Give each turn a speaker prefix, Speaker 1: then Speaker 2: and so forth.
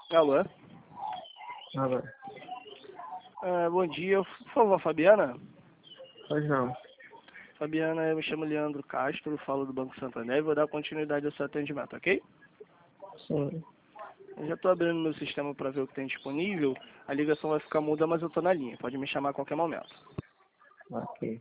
Speaker 1: Alô?
Speaker 2: Agora.
Speaker 1: Bom dia, por favor, Fabiana?
Speaker 2: Pois não.
Speaker 1: Fabiana, eu me chamo Leandro Castro, falo do Banco Santander e vou dar continuidade ao seu atendimento, ok?
Speaker 2: Sim.
Speaker 1: Eu já estou abrindo meu sistema para ver o que tem disponível. A ligação vai ficar muda, mas eu estou na linha. Pode me chamar a qualquer momento.
Speaker 2: Ok.